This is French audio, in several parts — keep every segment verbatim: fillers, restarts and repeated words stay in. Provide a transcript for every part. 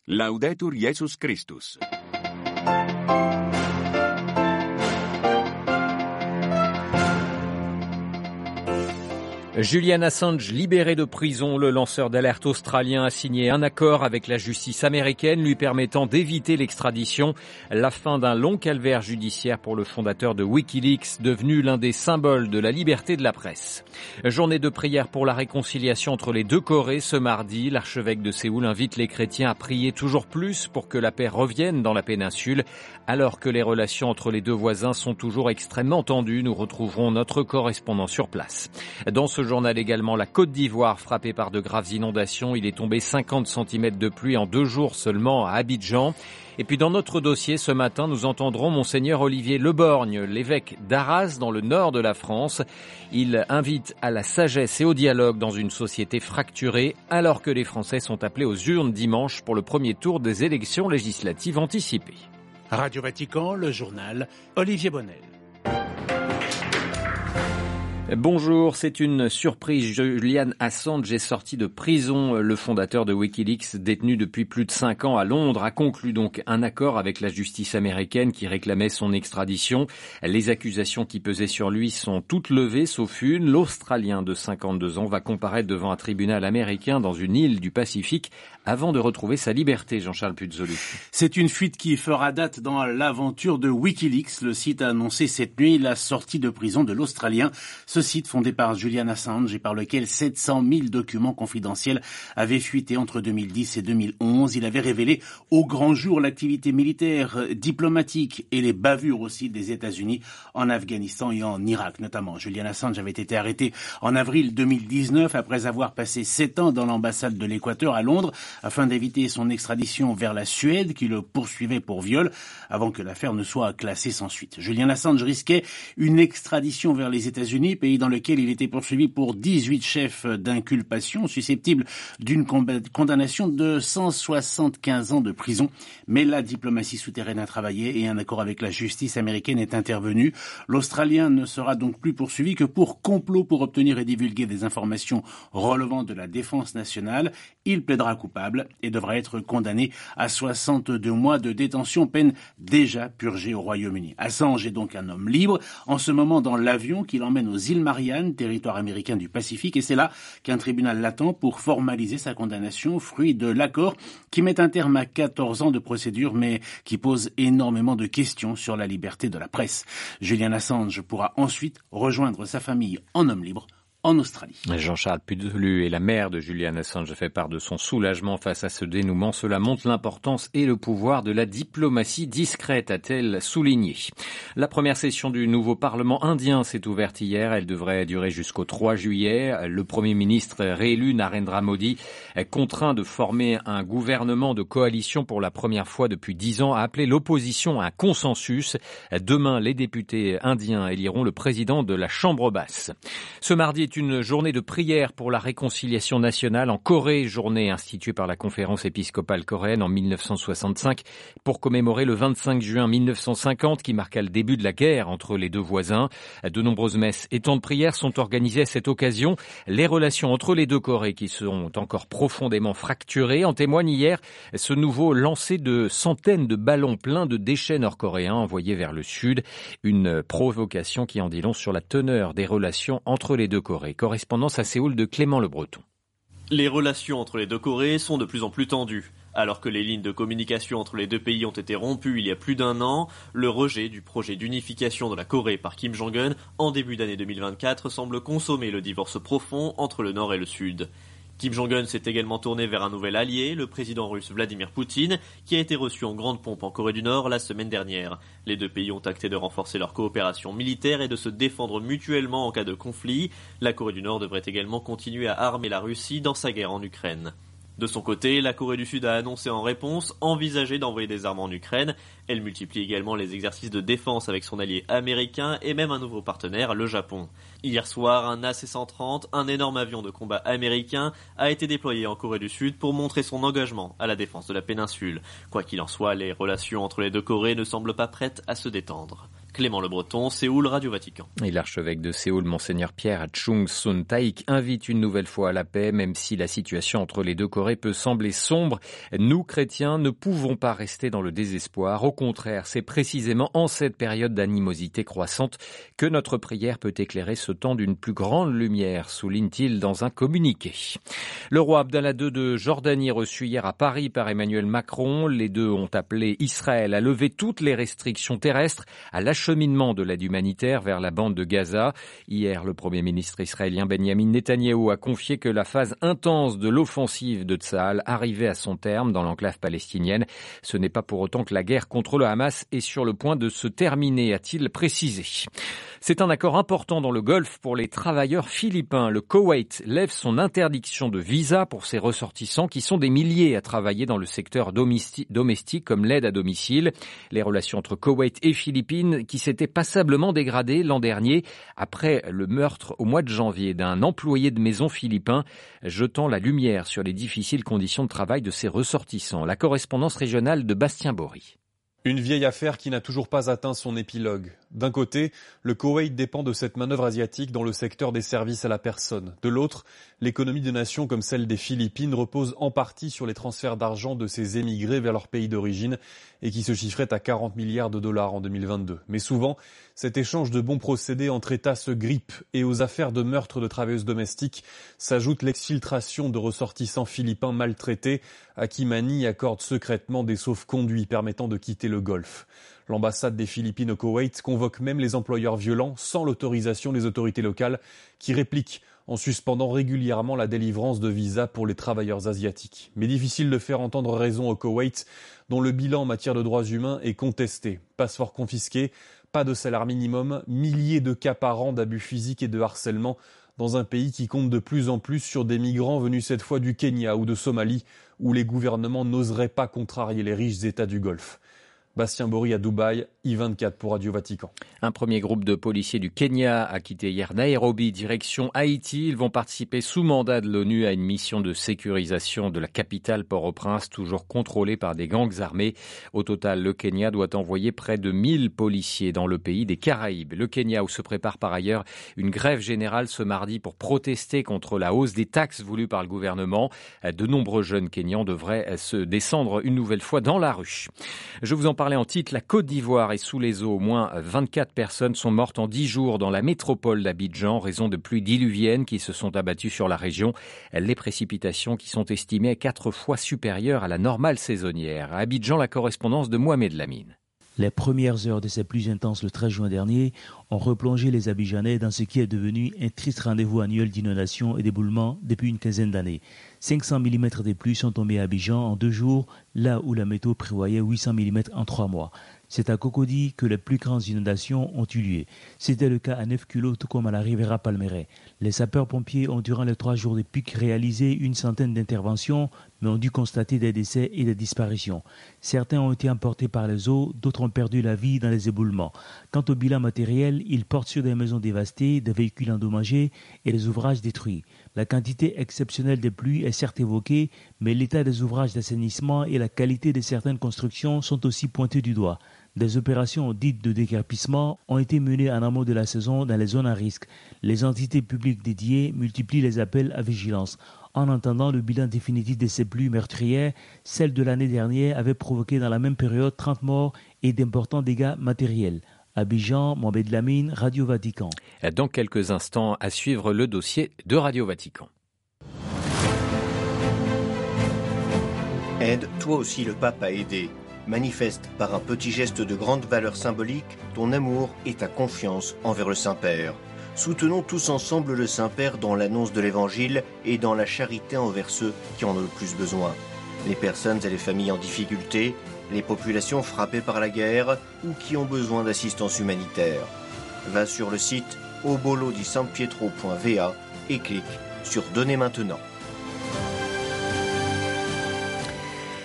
Laudetur Jesus Christus. Julian Assange libéré de prison, le lanceur d'alerte australien a signé un accord avec la justice américaine lui permettant d'éviter l'extradition. La fin d'un long calvaire judiciaire pour le fondateur de Wikileaks, devenu l'un des symboles de la liberté de la presse. Journée de prière pour la réconciliation entre les deux Corées ce mardi. L'archevêque de Séoul invite les chrétiens à prier toujours plus pour que la paix revienne dans la péninsule. Alors que les relations entre les deux voisins sont toujours extrêmement tendues, nous retrouverons notre correspondant sur place. Dans ce journal également, la Côte d'Ivoire frappée par de graves inondations. Il est tombé cinquante centimètres de pluie en deux jours seulement à Abidjan. Et puis dans notre dossier, ce matin, nous entendrons Monseigneur Olivier Leborgne, l'évêque d'Arras dans le nord de la France. Il invite à la sagesse et au dialogue dans une société fracturée, alors que les Français sont appelés aux urnes dimanche pour le premier tour des élections législatives anticipées. Radio Vatican, le journal, Olivier Bonnel. Bonjour, c'est une surprise. Julian Assange est sorti de prison. Le fondateur de Wikileaks, détenu depuis plus de cinq ans à Londres, a conclu donc un accord avec la justice américaine qui réclamait son extradition. Les accusations qui pesaient sur lui sont toutes levées, sauf une. L'Australien de cinquante-deux ans va comparaître devant un tribunal américain dans une île du Pacifique avant de retrouver sa liberté, Jean-Charles Puzolu. C'est une fuite qui fera date dans l'aventure de Wikileaks. Le site a annoncé cette nuit la sortie de prison de l'Australien. Ce site fondé par Julian Assange et par lequel sept cent mille documents confidentiels avaient fuité entre deux mille dix et deux mille onze. Il avait révélé au grand jour l'activité militaire, diplomatique et les bavures aussi des États-Unis en Afghanistan et en Irak notamment. Julian Assange avait été arrêté en avril deux mille dix-neuf après avoir passé sept ans dans l'ambassade de l'Équateur à Londres afin d'éviter son extradition vers la Suède qui le poursuivait pour viol avant que l'affaire ne soit classée sans suite. Julian Assange risquait une extradition vers les États-Unis, pays dans lequel il était poursuivi pour dix-huit chefs d'inculpation susceptibles d'une condamnation de cent soixante-quinze ans de prison. Mais la diplomatie souterraine a travaillé et un accord avec la justice américaine est intervenu. L'Australien ne sera donc plus poursuivi que pour complot pour obtenir et divulguer des informations relevant de la défense nationale. Il plaidera coupable et devra être condamné à soixante-deux mois de détention, peine déjà purgée au Royaume-Uni. Assange est donc un homme libre, en ce moment dans l'avion qui l'emmène aux îles Mariannes, territoire américain du Pacifique, et c'est là qu'un tribunal l'attend pour formaliser sa condamnation, fruit de l'accord qui met un terme à quatorze ans de procédure, mais qui pose énormément de questions sur la liberté de la presse. Julian Assange pourra ensuite rejoindre sa famille en homme libre en Australie. Jean-Charles Puzolu et la mère de Julian Assange fait part de son soulagement face à ce dénouement. Cela montre l'importance et le pouvoir de la diplomatie discrète, a-t-elle souligné. La première session du nouveau Parlement indien s'est ouverte hier. Elle devrait durer jusqu'au trois juillet. Le Premier ministre réélu Narendra Modi, contraint de former un gouvernement de coalition pour la première fois depuis dix ans, a appelé l'opposition à un consensus. Demain, les députés indiens éliront le président de la Chambre basse. Ce mardi est une journée de prière pour la réconciliation nationale en Corée, journée instituée par la conférence épiscopale coréenne en mille neuf cent soixante-cinq pour commémorer le vingt-cinq juin mille neuf cent cinquante qui marqua le début de la guerre entre les deux voisins. De nombreuses messes et temps de prière sont organisés à cette occasion. Les relations entre les deux Corées qui sont encore profondément fracturées en témoigne hier ce nouveau lancer de centaines de ballons pleins de déchets nord-coréens envoyés vers le sud. Une provocation qui en dit long sur la teneur des relations entre les deux Corées. Correspondance à Séoul de Clément Le Breton. Les relations entre les deux Corées sont de plus en plus tendues. Alors que les lignes de communication entre les deux pays ont été rompues il y a plus d'un an, le rejet du projet d'unification de la Corée par Kim Jong-un en début d'année deux mille vingt-quatre semble consommer le divorce profond entre le Nord et le Sud. Kim Jong-un s'est également tourné vers un nouvel allié, le président russe Vladimir Poutine, qui a été reçu en grande pompe en Corée du Nord la semaine dernière. Les deux pays ont acté de renforcer leur coopération militaire et de se défendre mutuellement en cas de conflit. La Corée du Nord devrait également continuer à armer la Russie dans sa guerre en Ukraine. De son côté, la Corée du Sud a annoncé en réponse envisager d'envoyer des armes en Ukraine. Elle multiplie également les exercices de défense avec son allié américain et même un nouveau partenaire, le Japon. Hier soir, un A C cent trente, un énorme avion de combat américain, a été déployé en Corée du Sud pour montrer son engagement à la défense de la péninsule. Quoi qu'il en soit, les relations entre les deux Corées ne semblent pas prêtes à se détendre. Clément Le Breton, Séoul, Radio Vatican. Et l'archevêque de Séoul, Monseigneur Pierre Chung Sun Taik, invite une nouvelle fois à la paix, même si la situation entre les deux Corées peut sembler sombre. Nous, chrétiens, ne pouvons pas rester dans le désespoir. Au contraire, c'est précisément en cette période d'animosité croissante que notre prière peut éclairer ce temps d'une plus grande lumière, souligne-t-il dans un communiqué. Le roi Abdallah deux de Jordanie, reçu hier à Paris par Emmanuel Macron, les deux ont appelé Israël à lever toutes les restrictions terrestres à l'acheminement de l'aide humanitaire vers la bande de Gaza. Hier, le Premier ministre israélien Benjamin Netanyahou a confié que la phase intense de l'offensive de Tsahal arrivait à son terme dans l'enclave palestinienne. Ce n'est pas pour autant que la guerre contre le Hamas est sur le point de se terminer, a-t-il précisé. C'est un accord important dans le Golfe pour les travailleurs philippins. Le Koweït lève son interdiction de visa pour ses ressortissants qui sont des milliers à travailler dans le secteur domestique comme l'aide à domicile. Les relations entre Koweït et Philippines qui s'étaient passablement dégradées l'an dernier après le meurtre au mois de janvier d'un employé de maison philippin, jetant la lumière sur les difficiles conditions de travail de ses ressortissants. La correspondance régionale de Bastien Bory. Une vieille affaire qui n'a toujours pas atteint son épilogue. D'un côté, le Koweït dépend de cette manœuvre asiatique dans le secteur des services à la personne. De l'autre, l'économie de nations comme celle des Philippines repose en partie sur les transferts d'argent de ces émigrés vers leur pays d'origine et qui se chiffrait à quarante milliards de dollars en deux mille vingt-deux. Mais souvent, cet échange de bons procédés entre États se grippe et aux affaires de meurtre de travailleuses domestiques s'ajoute l'exfiltration de ressortissants philippins maltraités à qui Manille accorde secrètement des sauf-conduits permettant de quitter le Golfe. L'ambassade des Philippines au Koweït convoque même les employeurs violents sans l'autorisation des autorités locales qui répliquent en suspendant régulièrement la délivrance de visas pour les travailleurs asiatiques. Mais difficile de faire entendre raison au Koweït, dont le bilan en matière de droits humains est contesté. Passeports confisqués, pas de salaire minimum, milliers de cas par an d'abus physiques et de harcèlement dans un pays qui compte de plus en plus sur des migrants venus cette fois du Kenya ou de Somalie, où les gouvernements n'oseraient pas contrarier les riches États du Golfe. Bastien Bory à Dubaï, I vingt-quatre pour Radio Vatican. Un premier groupe de policiers du Kenya a quitté hier Nairobi, direction Haïti. Ils vont participer sous mandat de l'ONU à une mission de sécurisation de la capitale Port-au-Prince, toujours contrôlée par des gangs armés. Au total, le Kenya doit envoyer près de mille policiers dans le pays des Caraïbes. Le Kenya où se prépare par ailleurs une grève générale ce mardi pour protester contre la hausse des taxes voulues par le gouvernement. De nombreux jeunes Kenyans devraient se descendre une nouvelle fois dans la rue. Je vous en parle en titre, la Côte d'Ivoire est sous les eaux. Au moins vingt-quatre personnes sont mortes en dix jours dans la métropole d'Abidjan en raison de pluies diluviennes qui se sont abattues sur la région. Les précipitations qui sont estimées à quatre fois supérieures à la normale saisonnière. À Abidjan, la correspondance de Mohamed Lamine. Les premières heures de ces pluies intenses le treize juin dernier ont replongé les Abidjanais dans ce qui est devenu un triste rendez-vous annuel d'inondations et d'éboulements depuis une quinzaine d'années. cinq cents millimètres de pluie sont tombés à Abidjan en deux jours, là où la météo prévoyait huit cents millimètres en trois mois. C'est à Cocody que les plus grandes inondations ont eu lieu. C'était le cas à neuf kilos, tout comme à la Riviera Palmeraie. Les sapeurs-pompiers ont, durant les trois jours de pic, réalisé une centaine d'interventions, mais ont dû constater des décès et des disparitions. Certains ont été emportés par les eaux, d'autres ont perdu la vie dans les éboulements. Quant au bilan matériel, il porte sur des maisons dévastées, des véhicules endommagés et des ouvrages détruits. La quantité exceptionnelle des pluies est certes évoquée, mais l'état des ouvrages d'assainissement et la qualité de certaines constructions sont aussi pointés du doigt. Des opérations dites de déguerpissement ont été menées en amont de la saison dans les zones à risque. Les entités publiques dédiées multiplient les appels à vigilance. En entendant le bilan définitif de ces pluies meurtrières, celle de l'année dernière avait provoqué dans la même période trente morts et d'importants dégâts matériels. Abidjan, Mohamed Lamine, Radio Vatican. Dans quelques instants, à suivre le dossier de Radio Vatican. Aide toi aussi le pape à aider. Manifeste par un petit geste de grande valeur symbolique ton amour et ta confiance envers le Saint-Père. Soutenons tous ensemble le Saint-Père dans l'annonce de l'Évangile et dans la charité envers ceux qui en ont le plus besoin. Les personnes et les familles en difficulté, les populations frappées par la guerre ou qui ont besoin d'assistance humanitaire. Va sur le site obolo di san pietro point v a et clique sur Donner maintenant.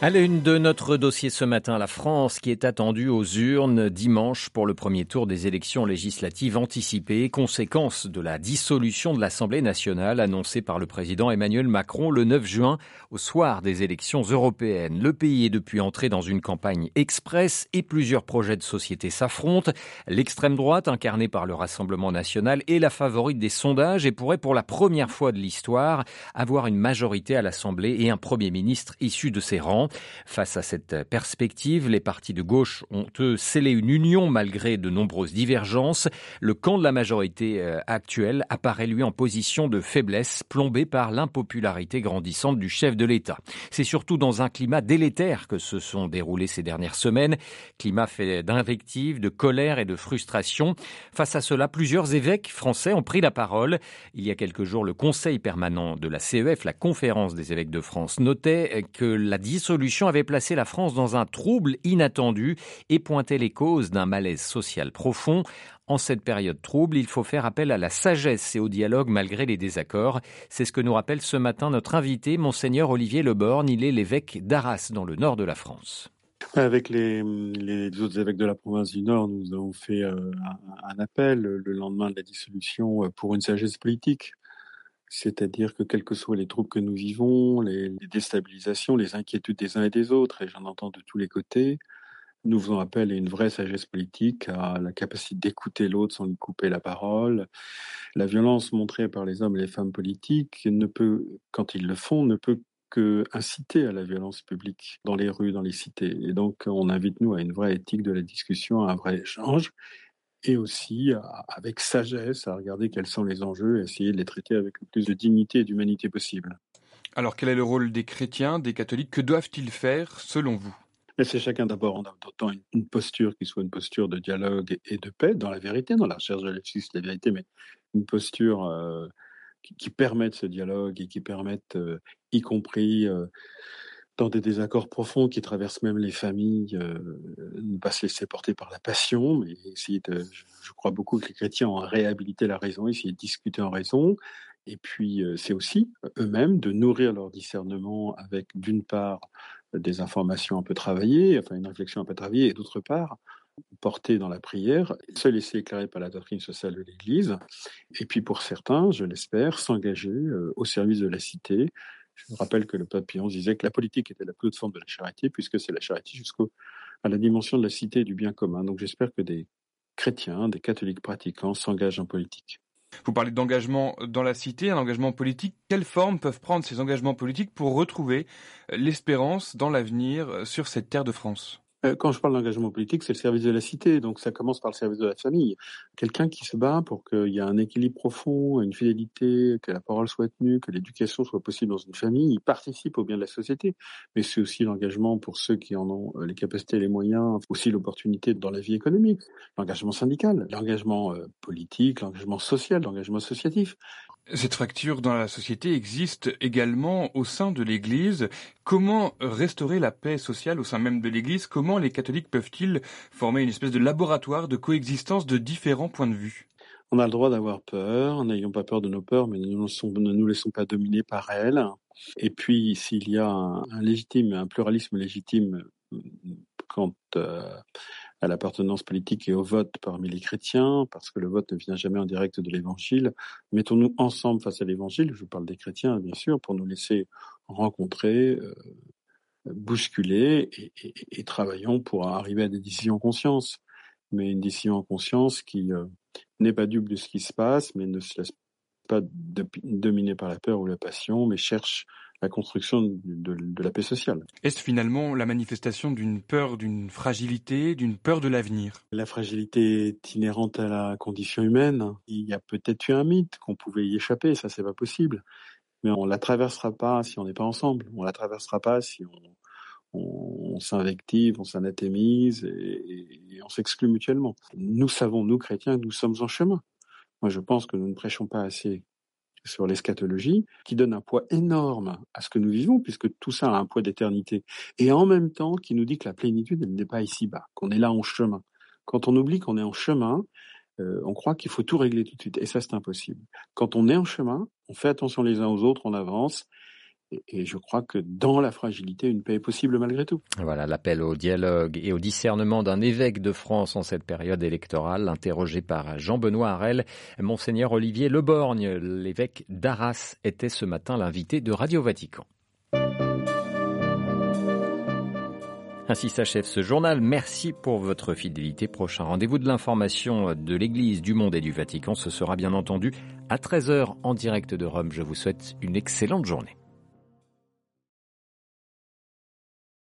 À la une de notre dossier ce matin, la France qui est attendue aux urnes dimanche pour le premier tour des élections législatives anticipées, conséquence de la dissolution de l'Assemblée nationale annoncée par le président Emmanuel Macron le neuf juin au soir des élections européennes. Le pays est depuis entré dans une campagne express et plusieurs projets de société s'affrontent. L'extrême droite, incarnée par le Rassemblement national, est la favorite des sondages et pourrait pour la première fois de l'histoire avoir une majorité à l'Assemblée et un Premier ministre issu de ses rangs. Face à cette perspective, les partis de gauche ont, eux, scellé une union malgré de nombreuses divergences. Le camp de la majorité actuelle apparaît, lui, en position de faiblesse, plombé par l'impopularité grandissante du chef de l'État. C'est surtout dans un climat délétère que se sont déroulées ces dernières semaines. Climat fait d'invectives, de colère et de frustration. Face à cela, plusieurs évêques français ont pris la parole. Il y a quelques jours, le Conseil permanent de la C E F, la Conférence des évêques de France, notait que la dissolution avait placé la France dans un trouble inattendu et pointait les causes d'un malaise social profond. En cette période trouble, il faut faire appel à la sagesse et au dialogue malgré les désaccords. C'est ce que nous rappelle ce matin notre invité, Monseigneur Olivier Leborgne. Il est l'évêque d'Arras, dans le nord de la France. Avec les, les autres évêques de la province du Nord, nous avons fait euh, un, un appel le lendemain de la dissolution pour une sagesse politique. C'est-à-dire que quels que soient les troubles que nous vivons, les, les déstabilisations, les inquiétudes des uns et des autres, et j'en entends de tous les côtés, nous faisons appel à une vraie sagesse politique, à la capacité d'écouter l'autre sans lui couper la parole. La violence montrée par les hommes et les femmes politiques ne peut, quand ils le font, ne peut que inciter à la violence publique dans les rues, dans les cités. Et donc, on invite nous à une vraie éthique de la discussion, à un vrai échange, et aussi avec sagesse à regarder quels sont les enjeux et essayer de les traiter avec le plus de dignité et d'humanité possible. Alors quel est le rôle des chrétiens, des catholiques? Que doivent-ils faire selon vous? Mais c'est chacun d'abord en adoptant une, une posture qui soit une posture de dialogue et de paix dans la vérité, dans la recherche de la justice, la vérité, mais une posture euh, qui, qui permette ce dialogue et qui permette, euh, y compris euh, dans des désaccords profonds qui traversent même les familles, euh, ne pas se laisser porter par la passion, mais essayer de, je, je crois beaucoup que les chrétiens ont réhabilité la raison, essayer de discuter en raison, et puis euh, c'est aussi eux-mêmes de nourrir leur discernement avec d'une part des informations un peu travaillées, enfin une réflexion un peu travaillée, et d'autre part porter dans la prière, se laisser éclairer par la doctrine sociale de l'Église, et puis pour certains, je l'espère, s'engager euh, au service de la cité. Je rappelle que le pape Pie onze disait que la politique était la plus haute forme de la charité, puisque c'est la charité jusqu'à la dimension de la cité et du bien commun. Donc j'espère que des chrétiens, des catholiques pratiquants s'engagent en politique. Vous parlez d'engagement dans la cité, un engagement politique. Quelles formes peuvent prendre ces engagements politiques pour retrouver l'espérance dans l'avenir sur cette terre de France ? Quand je parle d'engagement politique, c'est le service de la cité, donc ça commence par le service de la famille. Quelqu'un qui se bat pour qu'il y ait un équilibre profond, une fidélité, que la parole soit tenue, que l'éducation soit possible dans une famille, il participe au bien de la société. Mais c'est aussi l'engagement pour ceux qui en ont les capacités et les moyens, aussi l'opportunité dans la vie économique, l'engagement syndical, l'engagement politique, l'engagement social, l'engagement associatif. Cette fracture dans la société existe également au sein de l'Église. Comment restaurer la paix sociale au sein même de l'Église ? Comment les catholiques peuvent-ils former une espèce de laboratoire de coexistence de différents points de vue ? On a le droit d'avoir peur, n'ayons pas peur de nos peurs, mais ne nous laissons, ne nous laissons pas dominer par elles. Et puis, s'il y a un, un légitime, un pluralisme légitime quant euh, à l'appartenance politique et au vote parmi les chrétiens, parce que le vote ne vient jamais en direct de l'Évangile. Mettons-nous ensemble face à l'Évangile, je parle des chrétiens bien sûr, pour nous laisser rencontrer, euh, bousculer et, et, et travaillons pour arriver à des décisions en conscience. Mais une décision en conscience qui euh, n'est pas dupe de ce qui se passe, mais ne se laisse pas de, dominer par la peur ou la passion, mais cherche la construction de, de, de la paix sociale. Est-ce finalement la manifestation d'une peur, d'une fragilité, d'une peur de l'avenir ? La fragilité est inhérente à la condition humaine. Il y a peut-être eu un mythe qu'on pouvait y échapper, ça c'est pas possible. Mais on la traversera pas si on n'est pas ensemble. On la traversera pas si on, on, on s'invective, on s'anathémise et, et, et on s'exclut mutuellement. Nous savons, nous chrétiens, que nous sommes en chemin. Moi je pense que nous ne prêchons pas assez sur l'eschatologie, qui donne un poids énorme à ce que nous vivons, puisque tout ça a un poids d'éternité, et en même temps qui nous dit que la plénitude, elle n'est pas ici-bas, qu'on est là en chemin. Quand on oublie qu'on est en chemin, euh, on croit qu'il faut tout régler tout de suite, et ça c'est impossible. Quand on est en chemin, on fait attention les uns aux autres, on avance, Et, et je crois que dans la fragilité, une paix est possible malgré tout. Voilà l'appel au dialogue et au discernement d'un évêque de France en cette période électorale, interrogé par Jean-Benoît Harel. Monseigneur Olivier Leborgne, l'évêque d'Arras, était ce matin l'invité de Radio Vatican. Ainsi s'achève ce journal. Merci pour votre fidélité. Prochain rendez-vous de l'information de l'Église, du monde et du Vatican. Ce sera bien entendu à treize heures en direct de Rome. Je vous souhaite une excellente journée.